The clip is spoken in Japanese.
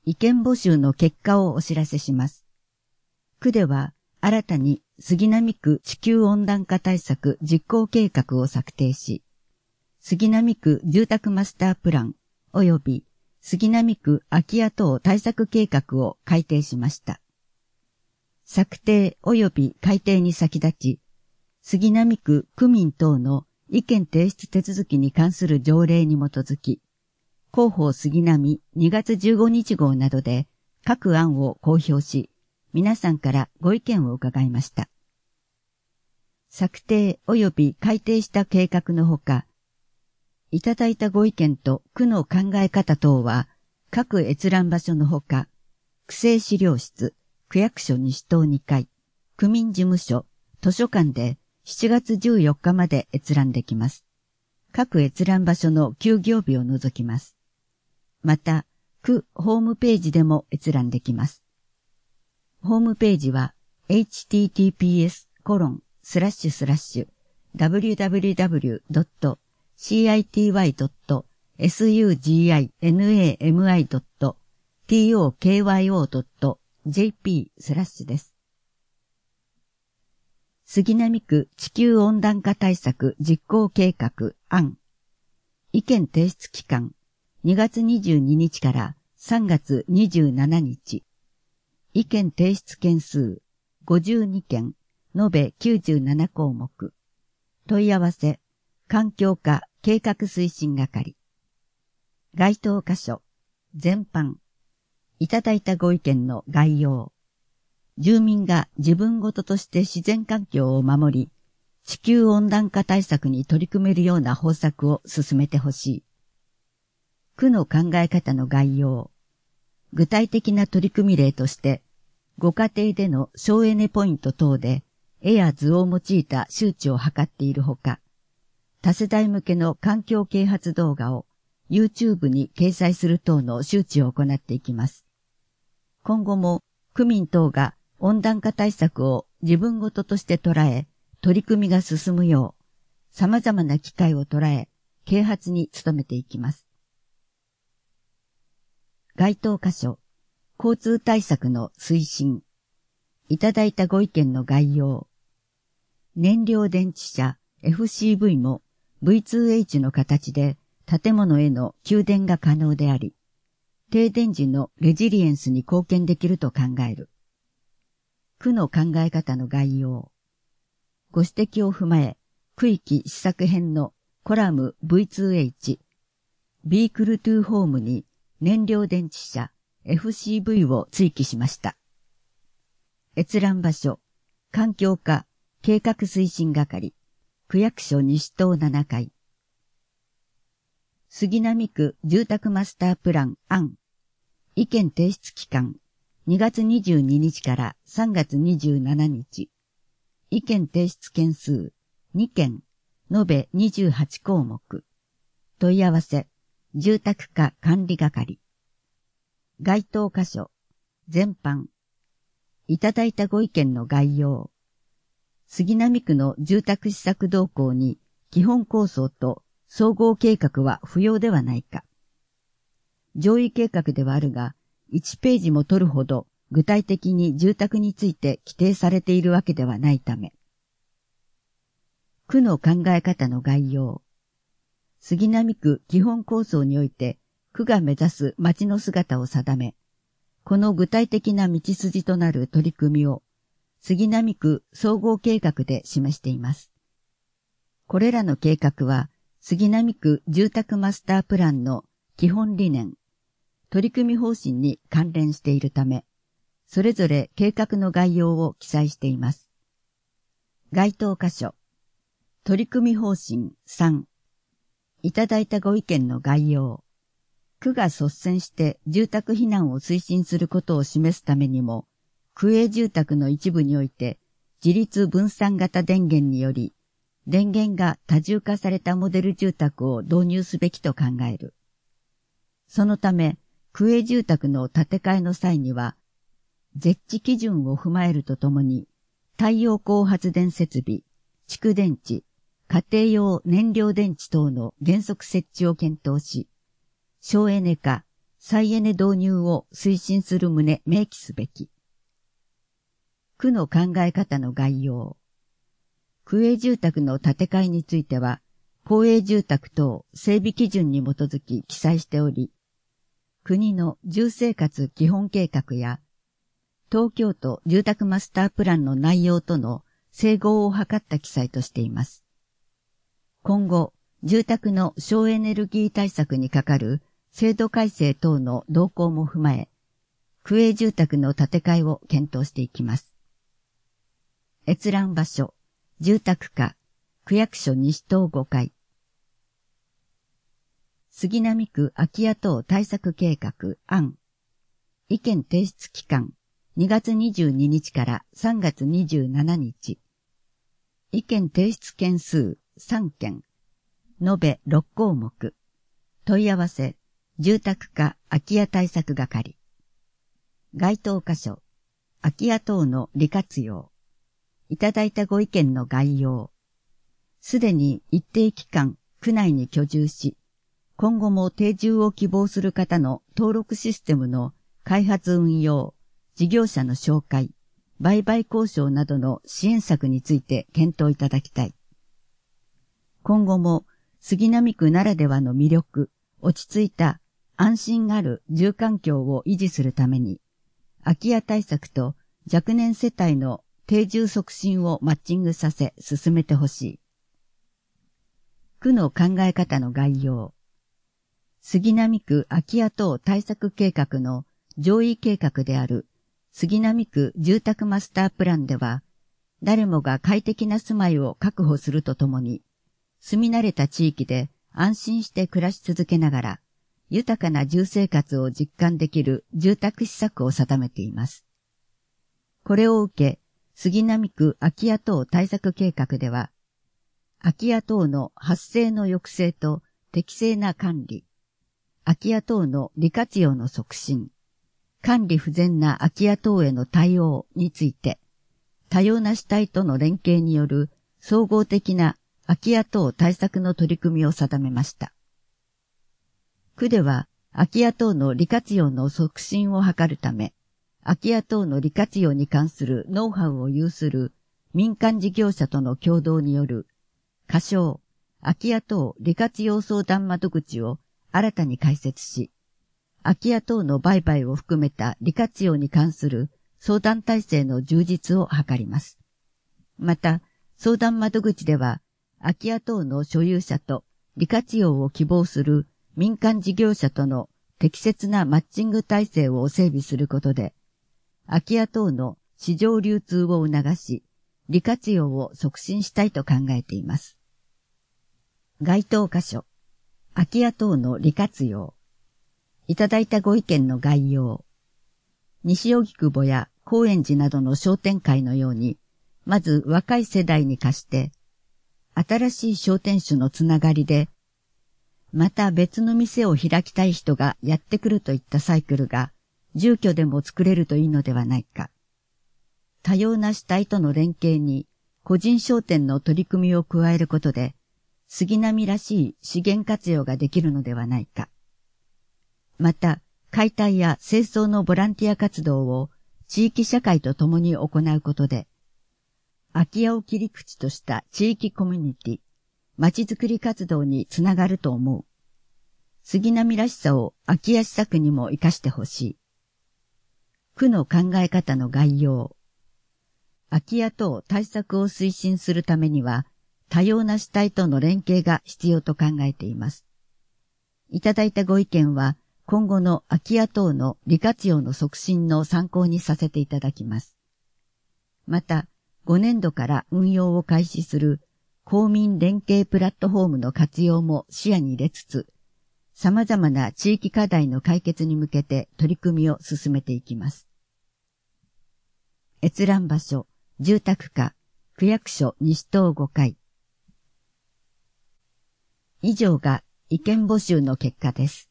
意見募集の結果をお知らせします。区では新たに杉並区地球温暖化対策実行計画を策定し、杉並区住宅マスタープラン及び杉並区空き家等対策計画を改定しました。策定及び改定に先立ち、杉並区区民等の意見提出手続きに関する条例に基づき、広報杉並2月15日号などで各案を公表し、皆さんからご意見を伺いました。策定及び改定した計画のほか、いただいたご意見と区の考え方等は、各閲覧場所のほか、区政資料室、区役所西棟2階、区民事務所、図書館で7月14日まで閲覧できます。各閲覧場所の休業日を除きます。また、区ホームページでも閲覧できます。ホームページは https://www.city.suginami.tokyo.jp/ です。杉並区地球温暖化対策実行計画案。意見提出期間2月22日から3月27日。意見提出件数52件、延べ97項目。問い合わせ、環境課計画推進係。該当箇所、全般。いただいたご意見の概要。住民が自分ごととして自然環境を守り、地球温暖化対策に取り組めるような方策を進めてほしい。区の考え方の概要。具体的な取り組み例として、ご家庭での省エネポイント等で絵や図を用いた周知を図っているほか、多世代向けの環境啓発動画を YouTube に掲載する等の周知を行っていきます。今後も区民等が温暖化対策を自分ごととして捉え、取り組みが進むよう、様々な機会を捉え、啓発に努めていきます。該当箇所、交通対策の推進。いただいたご意見の概要。燃料電池車 FCV も V2H の形で建物への給電が可能であり、停電時のレジリエンスに貢献できると考える。区の考え方の概要。ご指摘を踏まえ、区域施策編のコラム V2H、ビークルトゥーホームに燃料電池車 FCV を追記しました。閲覧場所、環境課計画推進係、区役所西棟7階。杉並区住宅マスタープラン案。意見提出期間、2月22日から3月27日。意見提出件数、2件、延べ28項目。問い合わせ、住宅課管理係。該当箇所、全般。いただいたご意見の概要。杉並区の住宅施策動向に基本構想と総合計画は不要ではないか。上位計画ではあるが、1ページも取るほど具体的に住宅について規定されているわけではないため。区の考え方の概要。杉並区基本構想において、区が目指す街の姿を定め、この具体的な道筋となる取り組みを、杉並区総合計画で示しています。これらの計画は、杉並区住宅マスタープランの基本理念、取り組み方針に関連しているため、それぞれ計画の概要を記載しています。該当箇所、取り組み方針3、いただいたご意見の概要。区が率先して住宅避難を推進することを示すためにも、区営住宅の一部において、自立分散型電源により、電源が多重化されたモデル住宅を導入すべきと考える。そのため、区営住宅の建て替えの際には、絶地基準を踏まえるとともに、太陽光発電設備、蓄電池、家庭用燃料電池等の原則設置を検討し、省エネ化、 再エネ導入を推進する旨明記すべき。区の考え方の概要。区営住宅の建て替えについては、公営住宅等整備基準に基づき記載しており、国の住生活基本計画や、東京都住宅マスタープランの内容との整合を図った記載としています。今後、住宅の省エネルギー対策にかかる制度改正等の動向も踏まえ、区営住宅の建て替えを検討していきます。閲覧場所、住宅課、区役所西棟5階。杉並区空き家等対策計画案。意見提出期間、2月22日から3月27日。意見提出件数3件。延べ6項目。問い合わせ、住宅課空き家対策係。該当箇所、空き家等の利活用。いただいたご意見の概要。すでに一定期間、区内に居住し、今後も定住を希望する方の登録システムの開発運用、事業者の紹介、売買交渉などの支援策について検討いただきたい。今後も杉並区ならではの魅力、落ち着いた安心ある住環境を維持するために、空き家対策と若年世帯の定住促進をマッチングさせ進めてほしい。区の考え方の概要。杉並区空き家等対策計画の上位計画である杉並区住宅マスタープランでは、誰もが快適な住まいを確保するとともに、住み慣れた地域で安心して暮らし続けながら、豊かな住生活を実感できる住宅施策を定めています。これを受け、杉並区空き家等対策計画では、空き家等の発生の抑制と適正な管理、空き家等の利活用の促進、管理不全な空き家等への対応について、多様な主体との連携による総合的な空き家等対策の取り組みを定めました。区では、空き家等の利活用の促進を図るため、空き家等の利活用に関するノウハウを有する民間事業者との共同による、仮称、空き家等利活用相談窓口を新たに開設し、空き家等の売買を含めた利活用に関する相談体制の充実を図ります。また、相談窓口では、空き家等の所有者と利活用を希望する民間事業者との適切なマッチング体制を整備することで、空き家等の市場流通を促し、利活用を促進したいと考えています。該当箇所、空き家等の利活用。いただいたご意見の概要。西荻窪や高円寺などの商店会のように、まず若い世代に貸して、新しい商店主のつながりで、また別の店を開きたい人がやってくるといったサイクルが、住居でも作れるといいのではないか。多様な主体との連携に、個人商店の取り組みを加えることで、杉並らしい資源活用ができるのではないか。また、解体や清掃のボランティア活動を地域社会と共に行うことで、空き家を切り口とした地域コミュニティ、まちづくり活動につながると思う。杉並らしさを空き家施策にも活かしてほしい。区の考え方の概要。空き家等対策を推進するためには、多様な主体との連携が必要と考えています。いただいたご意見は、今後の空き家等の利活用の促進の参考にさせていただきます。また、5年度から運用を開始する公民連携プラットフォームの活用も視野に入れつつ、様々な地域課題の解決に向けて取り組みを進めていきます。閲覧場所、住宅課、区役所西棟5階。以上が意見募集の結果です。